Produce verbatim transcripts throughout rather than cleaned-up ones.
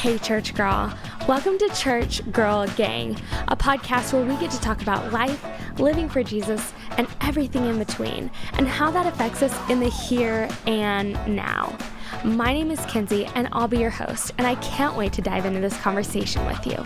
Hey Church Girl, welcome to Church Girl Gang, a podcast where we get to talk about life, living for Jesus, and everything in between, and how that affects us in the here and now. My name is Kinsey, and I'll be your host, and I can't wait to dive into this conversation with you.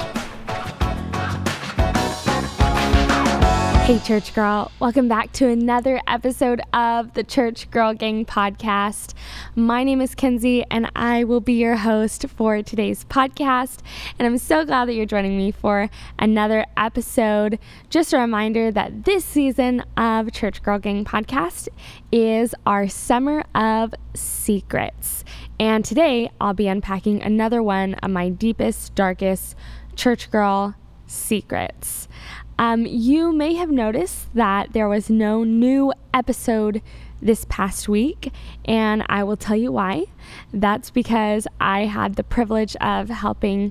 Hey Church Girl, welcome back to another episode of the Church Girl Gang podcast. My name is Kinsey and I will be your host for today's podcast, and I'm so glad that you're joining me for another episode. Just a reminder that this season of Church Girl Gang podcast is our Summer of Secrets, and today I'll be unpacking another one of my deepest, darkest Church Girl secrets. Um, you may have noticed that there was no new episode this past week, and I will tell you why. That's because I had the privilege of helping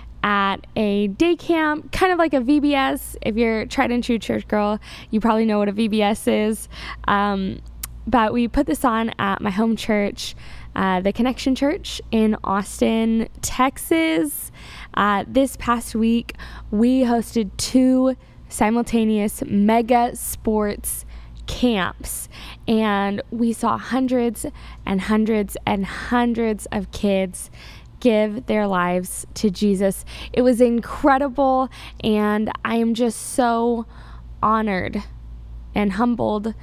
at a day camp, kind of like a V B S. If you're tried and true church girl, you probably know what a V B S is. Um, but we put this on at my home church, uh, the Connection Church in Austin, Texas. Uh, this past week, we hosted two simultaneous mega sports camps, and we saw hundreds and hundreds and hundreds of kids give their lives to Jesus. It was incredible, and I am just so honored and humbled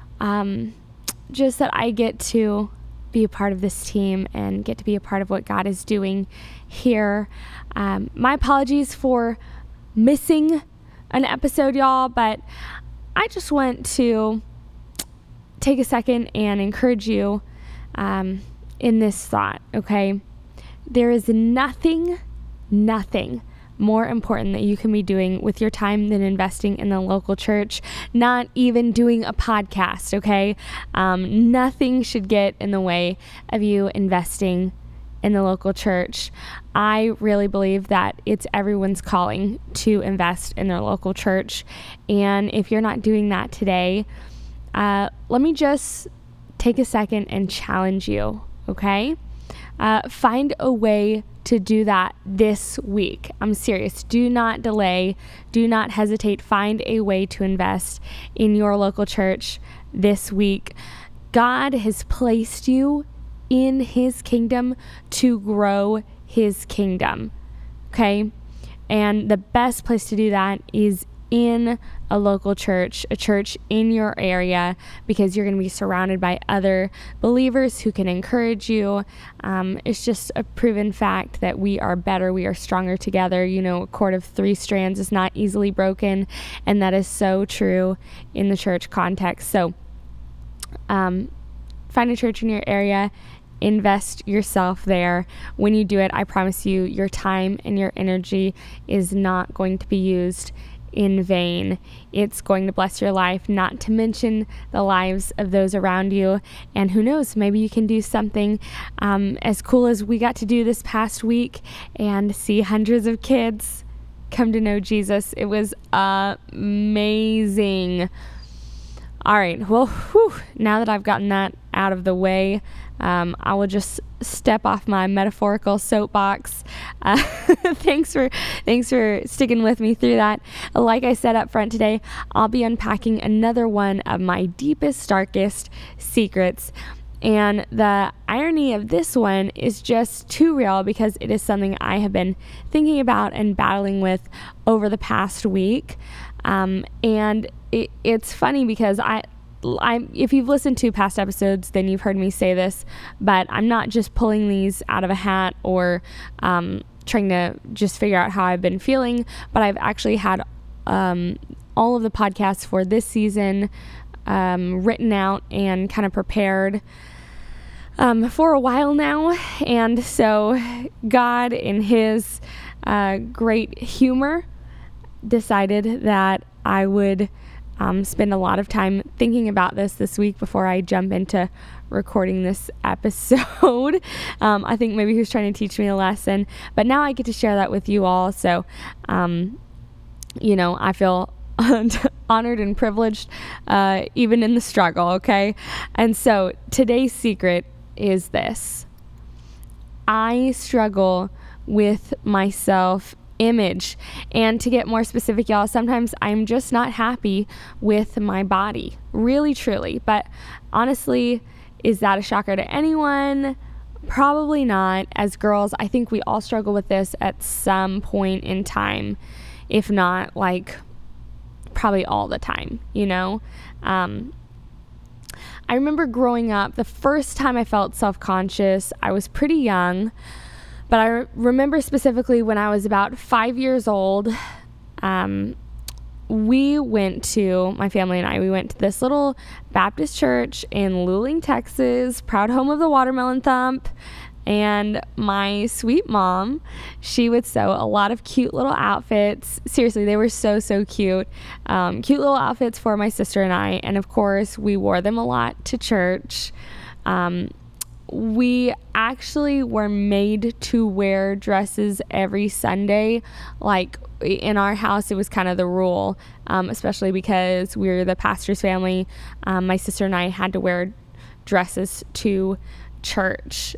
um, just that I get to be a part of this team and get to be a part of what God is doing here. Um, my apologies for missing an episode, y'all, but I just want to take a second and encourage you um, in this thought, okay? There is nothing, nothing more important that you can be doing with your time than investing in the local church, not even doing a podcast, okay? Um, nothing should get in the way of you investing in the local church. I really believe that it's everyone's calling to invest in their local church. And if you're not doing that today, uh, let me just take a second and challenge you, okay? Uh, find a way to do that this week. I'm serious. Do not delay. Do not hesitate. Find a way to invest in your local church this week. God has placed you in his kingdom to grow his kingdom, okay? And the best place to do that is in a local church, a church in your area, because you're going to be surrounded by other believers who can encourage you. Um, it's just a proven fact that we are better, we are stronger together. You know, a cord of three strands is not easily broken, and that is so true in the church context. So, um, find a church in your area, invest yourself there. When you do it, I promise you, your time and your energy is not going to be used in vain. It's going to bless your life, not to mention the lives of those around you. And who knows, maybe you can do something um, as cool as we got to do this past week and see hundreds of kids come to know Jesus. It was amazing. All right, well, whew, now that I've gotten that out of the way, um, I will just step off my metaphorical soapbox. Uh, thanks for thanks for sticking with me through that. Like I said up front today, I'll be unpacking another one of my deepest, darkest secrets. And the irony of this one is just too real because it is something I have been thinking about and battling with over the past week. Um, and it, it's funny because I, I, if you've listened to past episodes, then you've heard me say this, but I'm not just pulling these out of a hat or um, trying to just figure out how I've been feeling, but I've actually had um, all of the podcasts for this season um, written out and kind of prepared um, for a while now. And so God, in his uh, great humor, decided that I would um, spend a lot of time thinking about this this week before I jump into recording this episode. um, I think maybe he was trying to teach me a lesson, but now I get to share that with you all. So, um, you know, I feel honored and privileged, uh, even in the struggle, okay? And so today's secret is this. I struggle with my self image. And to get more specific, y'all, sometimes I'm just not happy with my body, really, truly. But honestly, is that a shocker to anyone? Probably not. As girls, I think we all struggle with this at some point in time, if not like probably all the time, you know? Um, I remember growing up, the first time I felt self-conscious, I was pretty young, but I re- remember specifically when I was about five years old, um, we went to, my family and I, we went to this little Baptist church in Luling, Texas, proud home of the Watermelon Thump. And my sweet mom, she would sew a lot of cute little outfits. Seriously, they were so, so cute. Um, cute little outfits for my sister and I. And of course, we wore them a lot to church. Um, we actually were made to wear dresses every Sunday. Like in our house, it was kind of the rule, um, especially because we were the pastor's family. Um, my sister and I had to wear dresses to church.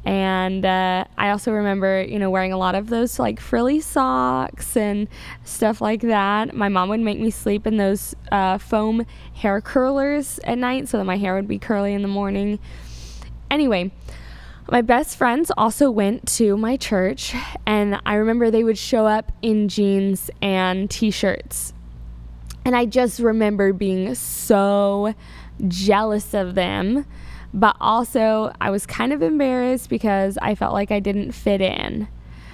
And uh, I also remember, you know, wearing a lot of those like frilly socks and stuff like that. My mom would make me sleep in those uh, foam hair curlers at night so that my hair would be curly in the morning. Anyway, my best friends also went to my church, and I remember they would show up in jeans and t-shirts. And I just remember being so jealous of them. But also, I was kind of embarrassed because I felt like I didn't fit in.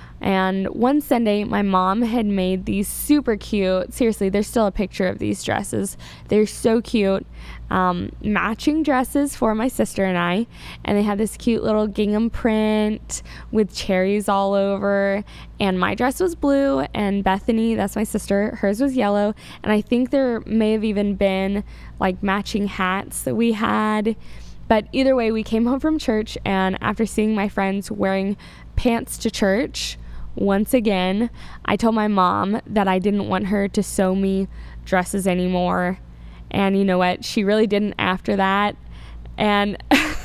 And one Sunday, my mom had made these super cute, seriously, there's still a picture of these dresses. They're so cute, um, matching dresses for my sister and I. And they had this cute little gingham print with cherries all over. And my dress was blue, and Bethany, that's my sister, hers was yellow. And I think there may have even been like matching hats that we had. But either way, we came home from church, and after seeing my friends wearing pants to church, once again, I told my mom that I didn't want her to sew me dresses anymore. And you know what? She really didn't after that. And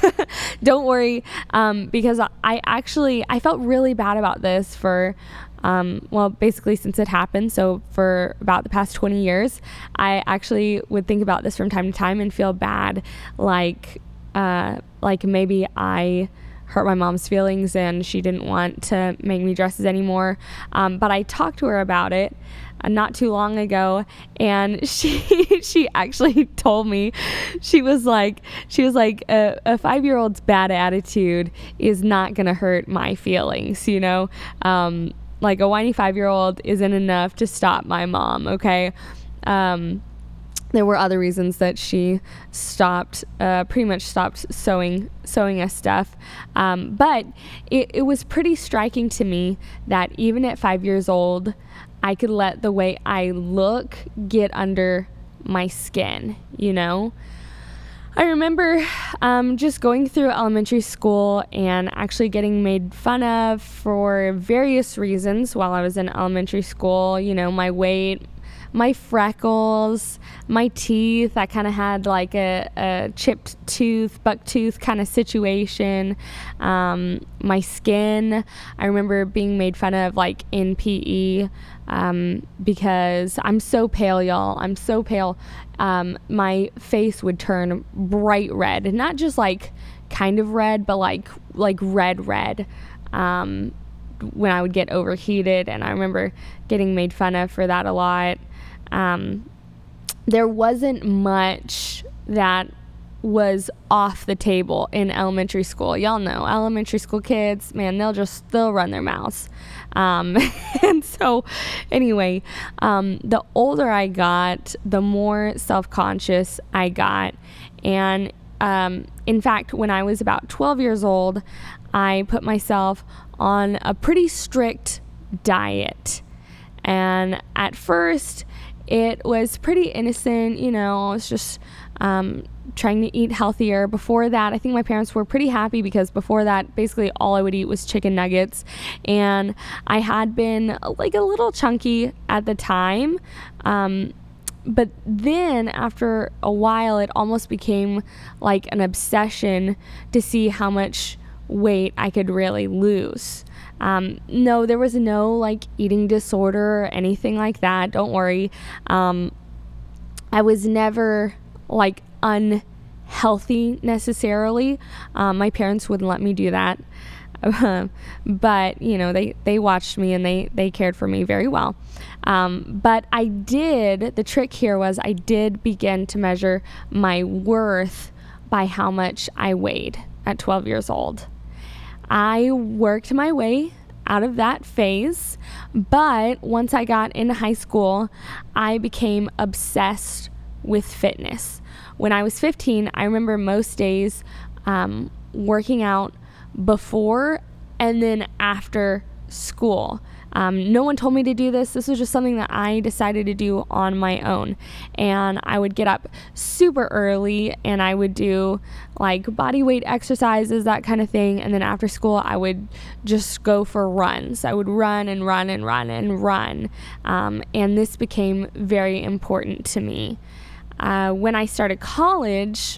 don't worry, um, because I actually, I felt really bad about this for, um, well, basically since it happened. So for about the past twenty years, I actually would think about this from time to time and feel bad, like, Uh, like maybe I hurt my mom's feelings and she didn't want to make me dresses anymore. Um, but I talked to her about it uh, not too long ago, and she she actually told me, she was like, she was like, a, a five-year-old's bad attitude is not gonna hurt my feelings, you know? Um, like a whiny five-year-old isn't enough to stop my mom, okay? Um, There were other reasons that she stopped, uh, pretty much stopped sewing, sewing us stuff. Um, but it, it was pretty striking to me that even at five years old, I could let the way I look get under my skin, you know? I remember um, just going through elementary school and actually getting made fun of for various reasons while I was in elementary school. You know, my weight, my freckles, my teeth. I kind of had like a, a chipped tooth, buck tooth kind of situation. Um, my skin, I remember being made fun of like in P E um, because I'm so pale, y'all. I'm so pale. Um, my face would turn bright red, not just like kind of red, but like like red red. Um, when I would get overheated, and I remember getting made fun of for that a lot. Um, there wasn't much that was off the table in elementary school. Y'all know elementary school kids, man, they'll just, they'll run their mouths. Um, and so anyway, um, the older I got, the more self-conscious I got. And, um, in fact, when I was about twelve years old, I put myself on a pretty strict diet. And at first, it was pretty innocent, you know, I was just um, trying to eat healthier. Before that, I think my parents were pretty happy because before that, basically all I would eat was chicken nuggets. And I had been like a little chunky at the time. Um, but then after a while, it almost became like an obsession to see how much weight I could really lose. Um, no, there was no like eating disorder or anything like that. Don't worry. Um, I was never like unhealthy necessarily. Um, my parents wouldn't let me do that. But, you know, they, they watched me and they, they cared for me very well. Um, but I did, the trick here was I did begin to measure my worth by how much I weighed at twelve years old. I worked my way out of that phase, but once I got into high school, I became obsessed with fitness. When I was fifteen, I remember most days um, working out before and then after school. Um, no one told me to do this. This was just something that I decided to do on my own. And I would get up super early and I would do like body weight exercises, that kind of thing. And then after school, I would just go for runs. I would run and run and run and run. Um, and this became very important to me. Uh, when I started college,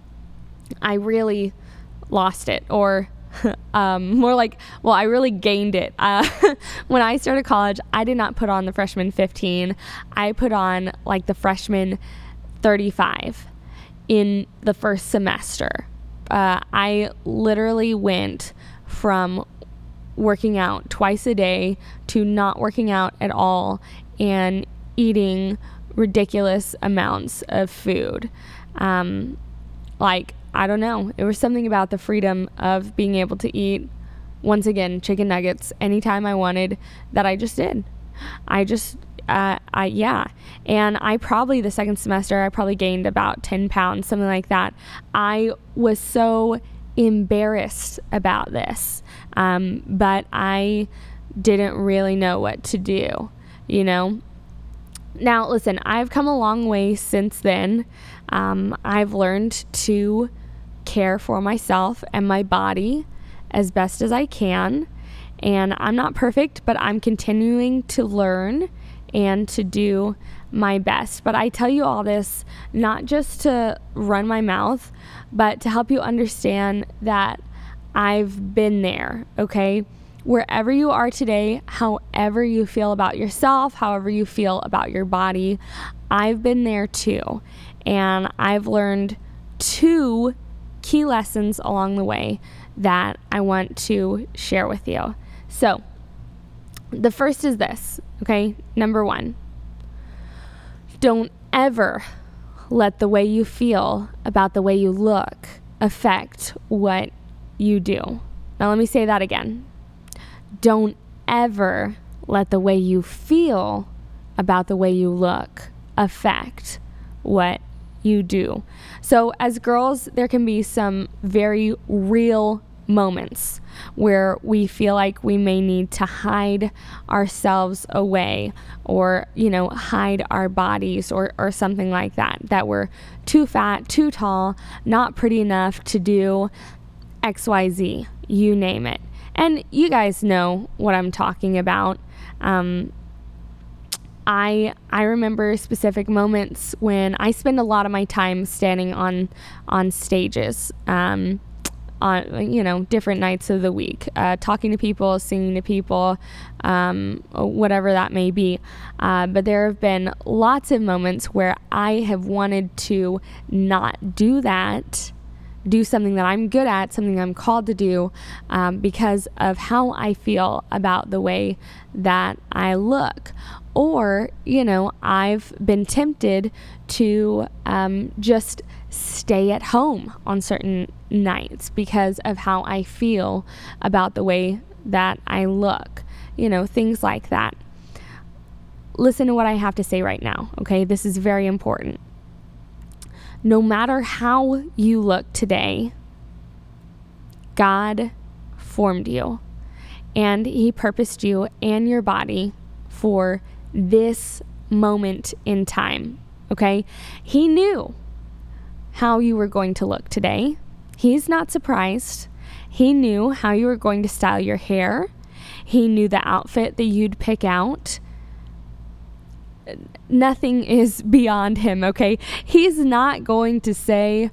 I really lost it, or um, more like, well, I really gained it. Uh, when I started college, I did not put on the freshman fifteen. I put on like the freshman thirty-five in the first semester. Uh, I literally went from working out twice a day to not working out at all and eating ridiculous amounts of food. Um, like, I don't know. It was something about the freedom of being able to eat, once again, chicken nuggets anytime I wanted that I just did. I just, uh, I, yeah. And I probably, the second semester, I probably gained about ten pounds, something like that. I was so embarrassed about this. Um, but I didn't really know what to do, you know? Now, listen, I've come a long way since then. Um, I've learned to care for myself and my body as best as I can. And I'm not perfect, but I'm continuing to learn and to do my best. But I tell you all this not just to run my mouth, but to help you understand that I've been there, okay? Wherever you are today, however you feel about yourself, however you feel about your body, I've been there too. And I've learned two key lessons along the way that I want to share with you. So, the first is this, okay? Number one, don't ever let the way you feel about the way you look affect what you do. Now, let me say that again. Don't ever let the way you feel about the way you look affect what you do. So as girls, there can be some very real moments where we feel like we may need to hide ourselves away, or, you know, hide our bodies, or, or something like that, that we're too fat, too tall, not pretty enough to do X Y Z, you name it. And you guys know what I'm talking about. Um, I I remember specific moments when I spend a lot of my time standing on on stages, um, on you know different nights of the week, uh, talking to people, singing to people, um, whatever that may be. Uh, but there have been lots of moments where I have wanted to not do that, do something that I'm good at, something I'm called to do, um, because of how I feel about the way that I look. Or, you know, I've been tempted to um, just stay at home on certain nights because of how I feel about the way that I look, you know, things like that. Listen to what I have to say right now, okay? This is very important. No matter how you look today, God formed you, and He purposed you and your body for this moment in time, okay? He knew how you were going to look today. He's not surprised. He knew how you were going to style your hair. He knew the outfit that you'd pick out. Nothing is beyond Him, okay? He's not going to say,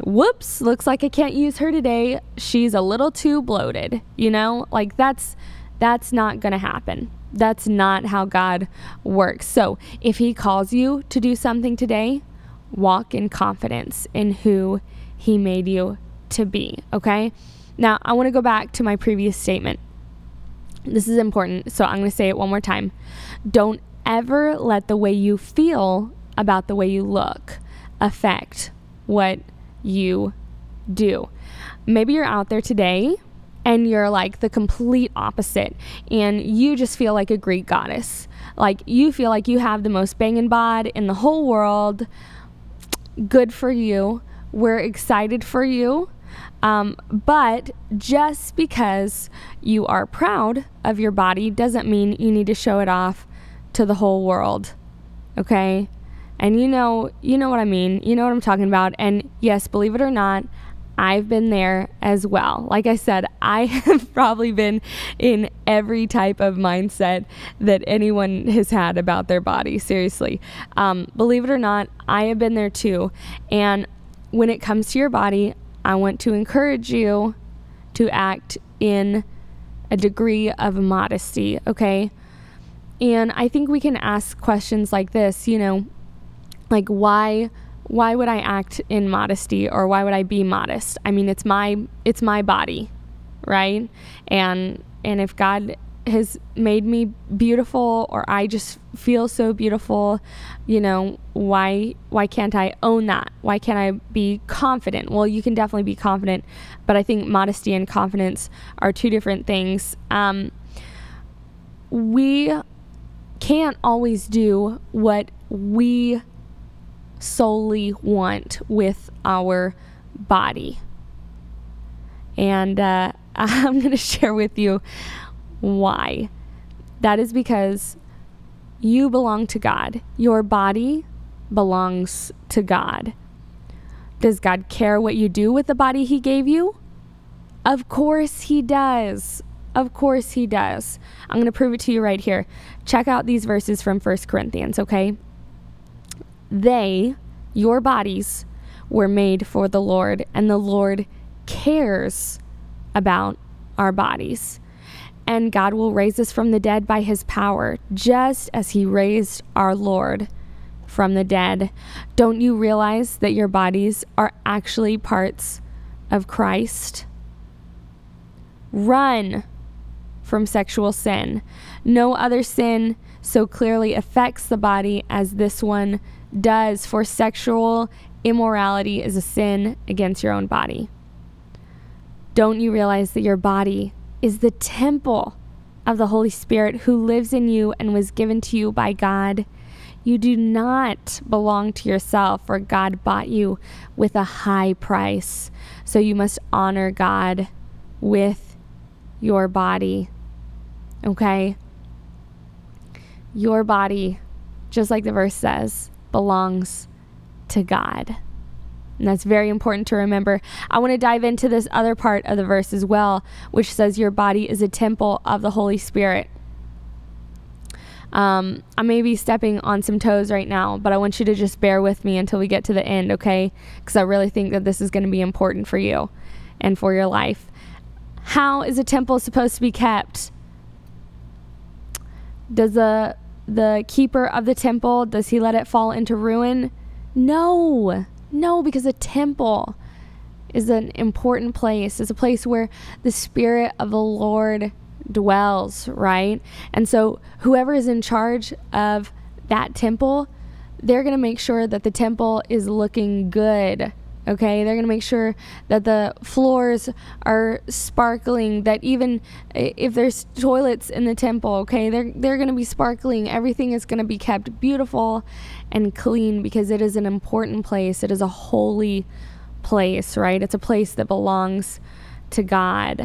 whoops, looks like I can't use her today. She's a little too bloated, you know? Like, that's That's not going to happen. That's not how God works. So if he calls you to do something today, walk in confidence in who he made you to be, okay? Now, I want to go back to my previous statement. This is important, so I'm going to say it one more time. Don't ever let the way you feel about the way you look affect what you do. Maybe you're out there today and you're like the complete opposite, and you just feel like a Greek goddess. Like, you feel like you have the most banging bod in the whole world. Good for you. We're excited for you. Um, but just because you are proud of your body doesn't mean you need to show it off to the whole world. Okay? And you know, you know what I mean. You know what I'm talking about. And yes, believe it or not, I've been there as well. Like I said, I have probably been in every type of mindset that anyone has had about their body. Seriously. Um, believe it or not, I have been there too. And when it comes to your body, I want to encourage you to act in a degree of modesty, okay? And I think we can ask questions like this, you know, like why why would I act in modesty, or why would I be modest? I mean, it's my it's my body, right? And and if God has made me beautiful, or I just feel so beautiful, you know, why why can't I own that? Why can't I be confident? Well, you can definitely be confident, but I think modesty and confidence are two different things. Um, we can't always do what we solely want with our body. And uh, I'm going to share with you why. That is because you belong to God. Your body belongs to God. Does God care what you do with the body he gave you? Of course he does. Of course he does. I'm going to prove it to you right here. Check out these verses from First Corinthians, okay? They, your bodies, were made for the Lord, and the Lord cares about our bodies. And God will raise us from the dead by his power, just as he raised our Lord from the dead. Don't you realize that your bodies are actually parts of Christ? Run from sexual sin. No other sin so clearly affects the body as this one does, for sexual immorality is a sin against your own body. Don't you realize that your body is the temple of the Holy Spirit who lives in you and was given to you by God? You do not belong to yourself, for God bought you with a high price. So you must honor God with your body. Okay? Your body, just like the verse says, belongs to God. And that's very important to remember. I want to dive into this other part of the verse as well, which says your body is a temple of the Holy Spirit. Um, I may be stepping on some toes right now, but I want you to just bear with me until we get to the end, okay? Because I really think that this is going to be important for you and for your life. How is a temple supposed to be kept? Does the the keeper of the temple, does he let it fall into ruin? No. No, because a temple is an important place. It's a place where the Spirit of the Lord dwells, right? And so whoever is in charge of that temple, they're going to make sure that the temple is looking good. Okay, they're going to make sure that the floors are sparkling, that even if there's toilets in the temple, okay, they're they're going to be sparkling. Everything is going to be kept beautiful and clean because it is an important place. It is a holy place, right? It's a place that belongs to God.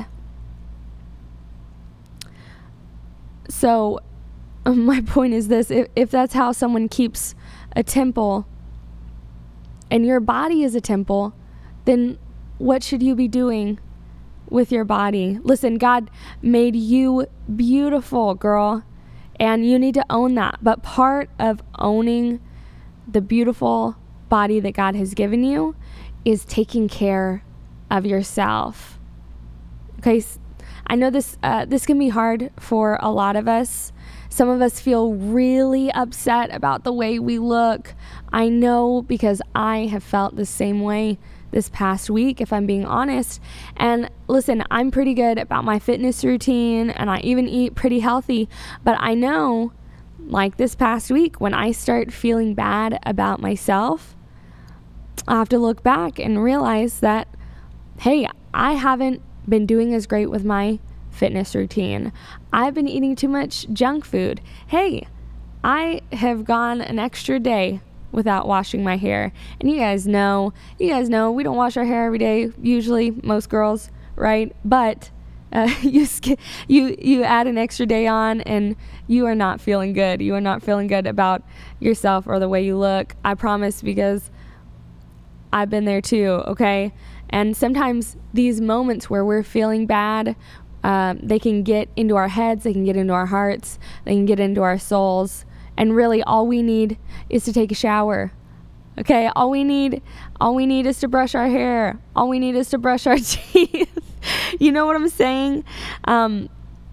So my point is this, if, if that's how someone keeps a temple, and your body is a temple, then what should you be doing with your body? Listen, God made you beautiful, girl, and you need to own that. But part of owning the beautiful body that God has given you is taking care of yourself. Okay, I know this uh, this can be hard for a lot of us. Some of us feel really upset about the way we look. I know, because I have felt the same way this past week, if I'm being honest. And listen, I'm pretty good about my fitness routine, and I even eat pretty healthy. But I know, like this past week, when I start feeling bad about myself, I have to look back and realize that, hey, I haven't been doing as great with my fitness routine. I've been eating too much junk food. Hey, I have gone an extra day without washing my hair. And you guys know, you guys know we don't wash our hair every day, usually, most girls, right? But uh, you sk- you you add an extra day on and you are not feeling good. You are not feeling good about yourself or the way you look. I promise, because I've been there too, okay? And sometimes these moments where we're feeling bad, Um, they can get into our heads, they can get into our hearts, they can get into our souls. And really all we need is to take a shower. Okay, all we need, all we need is to brush our hair. All we need is to brush our teeth. You know what I'm saying? Um,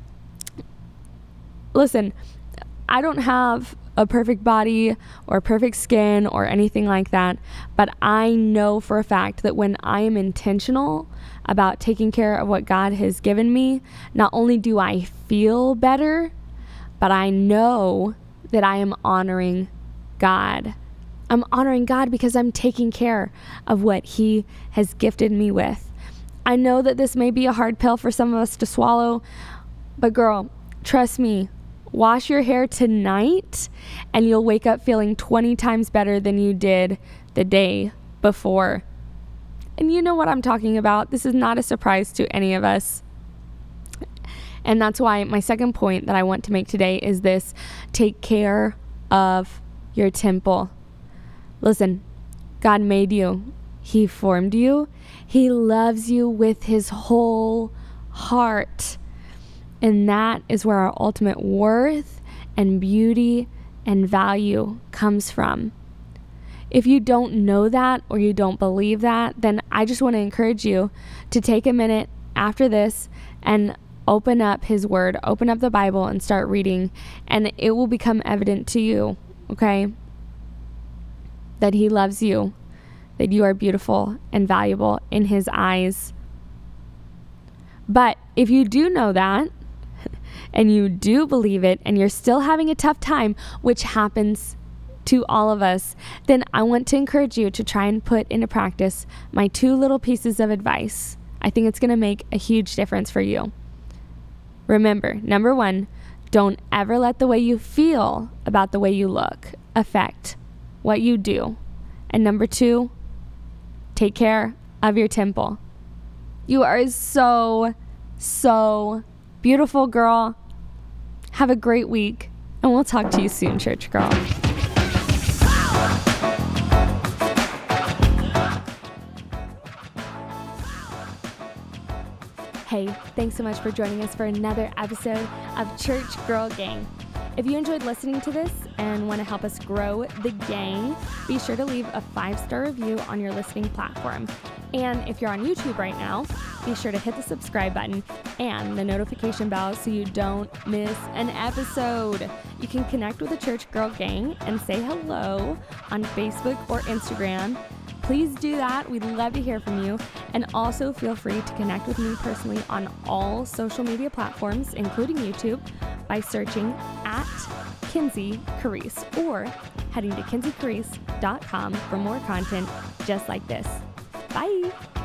listen, I don't have a perfect body or perfect skin or anything like that, but I know for a fact that when I am intentional about taking care of what God has given me, not only do I feel better, but I know that I am honoring God. I'm honoring God because I'm taking care of what He has gifted me with. I know that this may be a hard pill for some of us to swallow, but girl, trust me, wash your hair tonight and you'll wake up feeling twenty times better than you did the day before. And you know what I'm talking about. This is not a surprise to any of us. And that's why my second point that I want to make today is this: take care of your temple. Listen, God made you. He formed you. He loves you with His whole heart. And that is where our ultimate worth and beauty and value comes from. If you don't know that or you don't believe that, then I just want to encourage you to take a minute after this and open up His Word, open up the Bible and start reading, and it will become evident to you, okay, that He loves you, that you are beautiful and valuable in His eyes. But if you do know that, and you do believe it, and you're still having a tough time, which happens to all of us, then I want to encourage you to try and put into practice my two little pieces of advice. I think it's going to make a huge difference for you. Remember, number one, don't ever let the way you feel about the way you look affect what you do. And number two, take care of your temple. You are so, so beautiful, girl. Have a great week, and we'll talk to you soon, church girl. Hey, thanks so much for joining us for another episode of Church Girl Gang. If you enjoyed listening to this and want to help us grow the gang, be sure to leave a five-star review on your listening platform. And if you're on YouTube right now, be sure to hit the subscribe button and the notification bell so you don't miss an episode. You can connect with the Church Girl Gang and say hello on Facebook or Instagram. Please do that. We'd love to hear from you. And also feel free to connect with me personally on all social media platforms, including YouTube, by searching at Kinsey Carisse or heading to kinsey carisse dot com for more content just like this. Bye.